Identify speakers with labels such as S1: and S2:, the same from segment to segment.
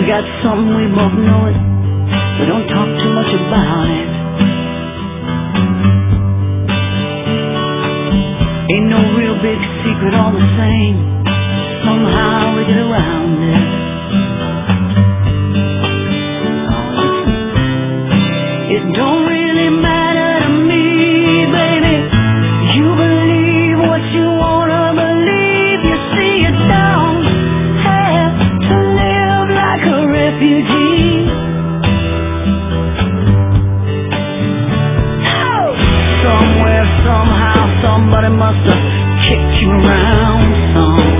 S1: got something we both know it. We don't talk too much about it. Ain't no real big secret all the same. Somehow we get around it. It don't really matter to me, baby. You believe what you wanna believe. You see, you don't have to live like a refugee. Oh! Somewhere, somehow, somebody must have kicked you around some.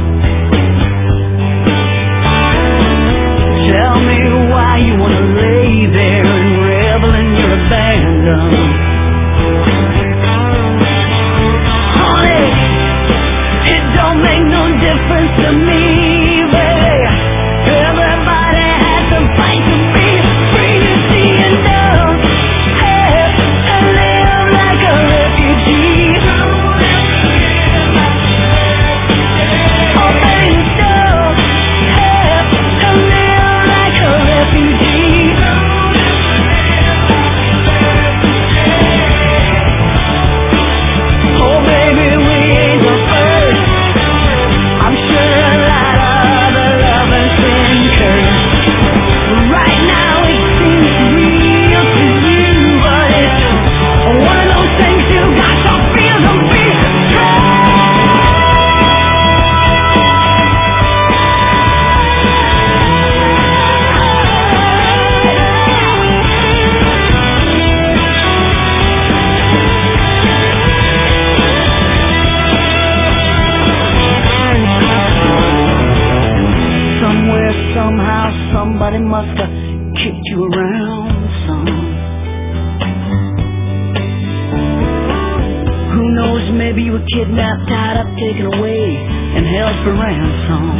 S1: Tell me why you wanna lay there and revel in your abandon. Honey, it don't make no difference to me, baby. Everybody has to fight to be free. You see, you don't have to live like a refugee. Oh, baby, you don't have to live like a refugee. Oh, baby, we ain't the first. I'm sure a lot of the lovers been cursed. Right now it seems real to you, but it's one of those things you got to feel to be somewhere, somehow, somebody must have kicked you around some. Who knows, maybe you were kidnapped, tied up, taken away, and held for ransom.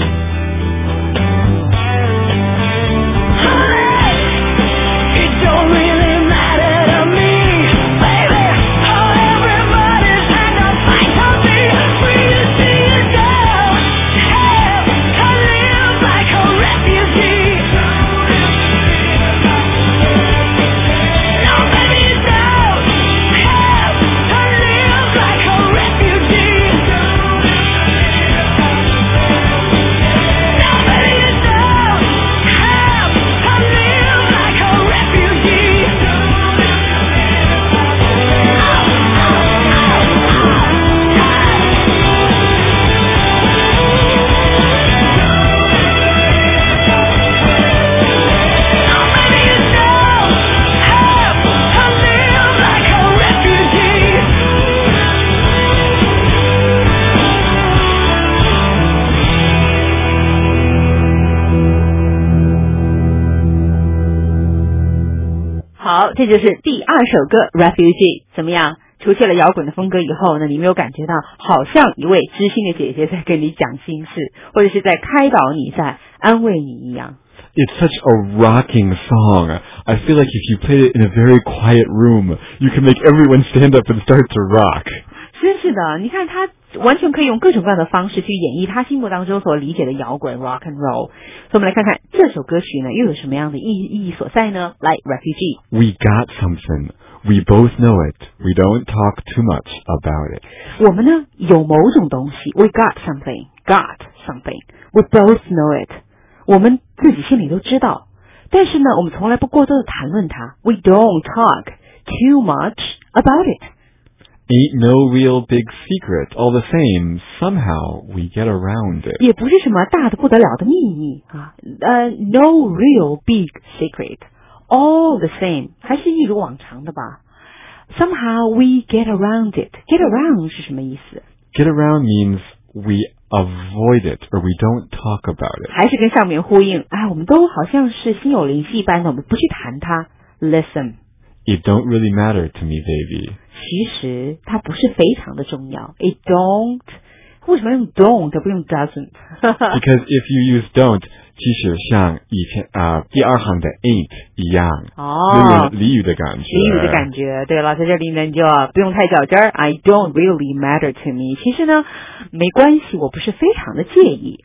S1: Honey, it don't really matter to me, baby. Oh, everybody's had to fight to be free. You see, you don't have to live like a refugee. No, baby, you don't have to live like a refugee. No, baby, you don't have to live like a refugee.
S2: 好，这就是第二首歌 Refugee， 怎么样？除去了摇滚的风格以后呢，你没有感觉到好像一位知心的姐姐在跟你讲心事，或者是在开导你，在安慰你一样。
S3: It's such a rocking song. I feel like if you played it in a very quiet room, you can make everyone stand up and start to rock.
S2: 真是的，你看他完全可以用各种各样的方式去演绎他心目当中所理解的摇滚 rock and roll。所以我们来看看这首歌曲呢又有什么样的意义所在呢？来 Refugee。
S3: We got something. We both know it. We don't talk too much about it.
S2: 我们呢有某种东西 ，We got something. We both know it. 我们自己心里都知道，但是呢我们从来不过多的谈论它。We don't talk too much about it.Ain't
S3: no real big secret. All the same, somehow we get around it.
S2: 也不是什么大的不得了的秘密啊。No real big secret. All the same, 还是一如往常的吧。Somehow we get around it. Get around 是什么意思？
S3: Get around means we avoid it or we don't talk about it.
S2: 还是跟上面呼应。我们都好像是心有灵犀一般的，我们不去谈它。Listen.
S3: It don't really matter to me, baby.
S2: 其实它不是非常的重要。It don't 为什么用 don't 不用 doesn't？
S3: Because if you use don't， 其实像以前第二行的 ain't 一样，有点俚语的感觉。
S2: 俚语的感觉，对了，在这里呢你就不用太较真儿。I don't really matter to me。其实呢没关系，我不是非常的介意。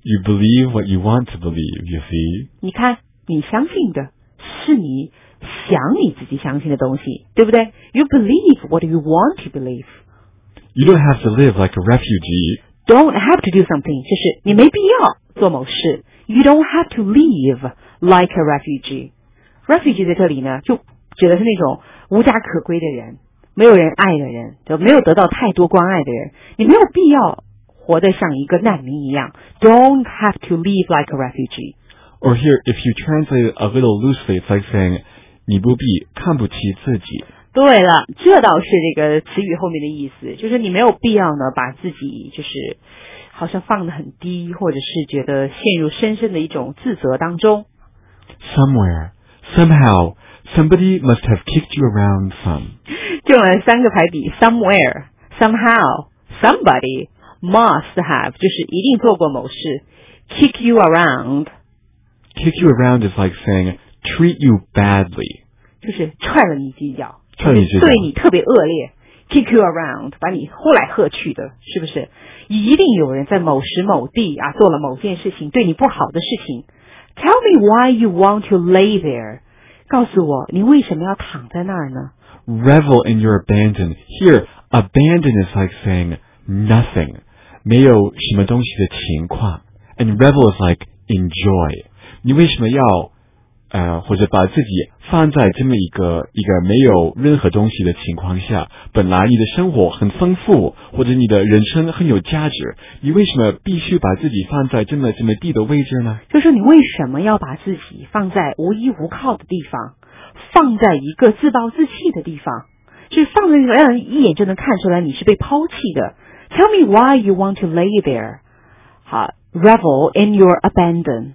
S3: You believe what you want to believe, you see?
S2: 你看，你相信的是你想你自己相信的东西，对不对？ You believe what you want to believe.
S3: You don't have to live like a refugee.
S2: Don't have to do something, 就是你没必要做某事。You don't have to live like a refugee. Refugee 在这里呢，就指的是那种无家可归的人，没有人爱的人，就没有得到太多关爱的人。你没有必要活得像一个难民一样。Don't have to live like a refugee.
S3: Or here, if you translate it a little loosely, it's like saying, 你不必看不起自己。
S2: 对了，这倒是这个词语后面的意思，就是你没有必要呢，把自己就是好像放得很低，或者是觉得陷入深深的一种自责当中。
S3: Somewhere, somehow, somebody must have kicked you around some.
S2: 用了3个排比 ，somewhere, somehow, somebody must have， 就是一定做过某事。Kick you around.
S3: Kick you around is like saying, treat you badly.
S2: 就是踹了你几脚，
S3: 踹你几脚，
S2: 对你特别恶劣。Kick you around， 把你呼来喝去的，是不是？一定有人在某时某地啊做了某件事情对你不好的事情。Tell me why you want to lay there. 告诉我，你为什么要躺在那儿呢？
S3: Revel in your abandon. Here, abandon is like saying nothing. 没有什么东西的情况。And revel is like enjoy. 你为什么要或者把自己放在这么一个没有任何东西的情况下，本来你的生活很丰富，或者你的人生很有价值，你为什么必须把自己放在这么低的位置呢？
S2: 就是你为什么要把自己放在无依无靠的地方，放在一个自暴自弃的地方，就是放在让人一眼就能看出来你是被抛弃的。Tell me why you want to lay there. 好 ，revel in your abandon,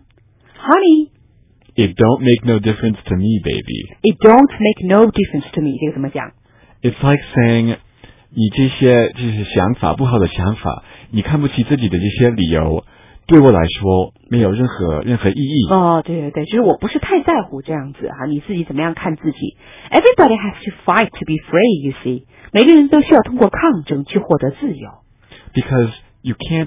S2: honey.It
S3: don't make no difference to me, baby.
S2: It don't make no difference to me. 这个怎么讲
S3: ？It's like saying, 你这些想法不好的想法，你看不起自己的这些理由，对我来说没有任何意义。
S2: 哦，对对对，就是我不是太在乎这样子哈，你自己怎么样看自己 ？Everybody has to fight to be free. You see， 每个人都需要通过抗争去获得自由。
S3: Because you can't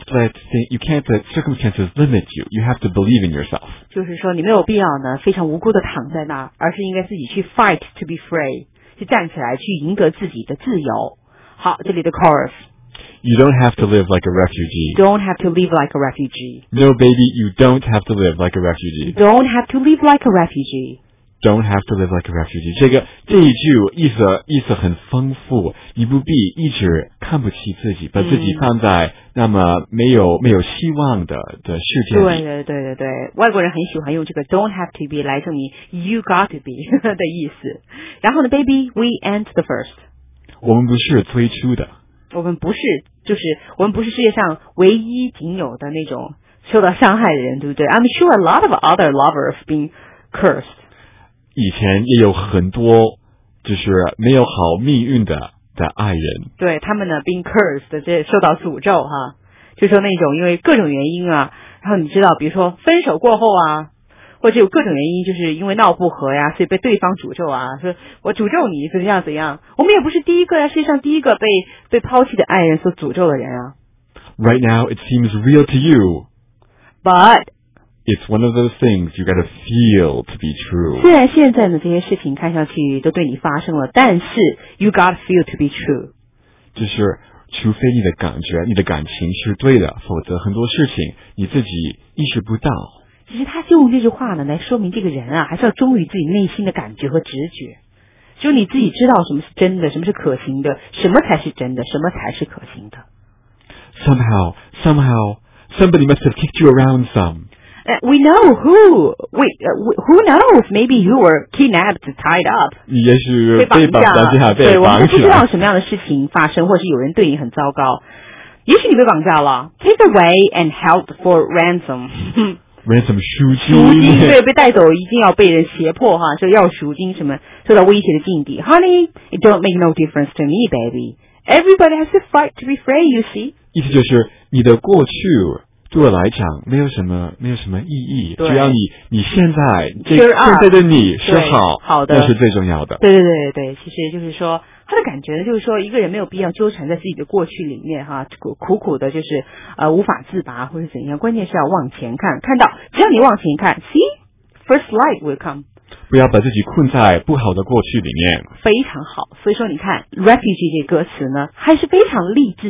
S3: let circumstances limit you. You have to believe in yourself.
S2: 就是说，你没有必要呢，非常无辜的躺在那儿，而是应该自己去 fight to be free， 去站起来，去赢得自己的自由。好，这里的 chorus。You
S3: don't have to live like a refugee.
S2: Don't have to live like a refugee.
S3: No, baby, you don't have to live like a refugee.
S2: Don't have to live like a refugee.
S3: Don't have to live like a refugee. 这一句意思很丰富，你不必一直看不起自己，把自己放在那么没有希望的世界里。
S2: 对，外国人很喜欢用这个 don't have to be 来证明 you got to be 的意思。然后呢 ，baby, we ain't the first.
S3: 我们不是最初的。
S2: 我们不是世界上唯一仅有的那种受到伤害的人，对不对 ？I'm sure a lot of other lovers have been cursed.
S3: 以前也有很多就是没有好命运的爱人，
S2: 对他们呢 being cursed 这受到诅咒哈，就说那种因为各种原因啊，然后你知道比如说分手过后啊，或者有各种原因就是因为闹不和呀，所以被对方诅咒啊，说我诅咒你怎样，我们也不是第一个呀，世界上第一个被抛弃的爱人所诅咒的人啊。
S3: Right now it seems real to you,
S2: but
S3: it's one of those things you gotta feel to be true.
S2: 虽然现在呢这些事情看上去都对你发生了，但是 you gotta feel to be true.
S3: 就是除非你的感觉、你的感情是对的，否则很多事情你自己意识不到。
S2: 其实他就用这句话呢来说明这个人啊，还是要忠于自己内心的感觉和直觉。只有你自己知道什么是真的，什么是可行的，什么才是真的，什么才是可行的。
S3: Somehow, somebody must have kicked you around some.
S2: We know who. Who knows? Maybe you were kidnapped, tied up.
S3: 你也许被绑架，
S2: 对，我们不知道什么样的事情发生，或是有人对你很糟糕。也许你被绑架了 ，take away and held for ransom.
S3: ransom 赎
S2: 金，对，被带走一定要被人胁迫哈，说要赎金什么，受到威胁的境地。Honey, it don't make no difference to me, baby. Everybody has to fight to be free, you see.
S3: 意思就是你的过去对我来讲没有什么意义，只要你现在的你是好的，
S2: 那
S3: 是最重要的。
S2: 对，其实就是说他的感觉呢，就是说一个人没有必要纠缠在自己的过去里面哈，苦苦的就是无法自拔或者怎样，关键是要往前看，看到只要你往前看 ，see first light will come。
S3: 不要把自己困在不好的过去里面。
S2: 非常好，所以说你看 refugee 这个歌词呢，还是非常励志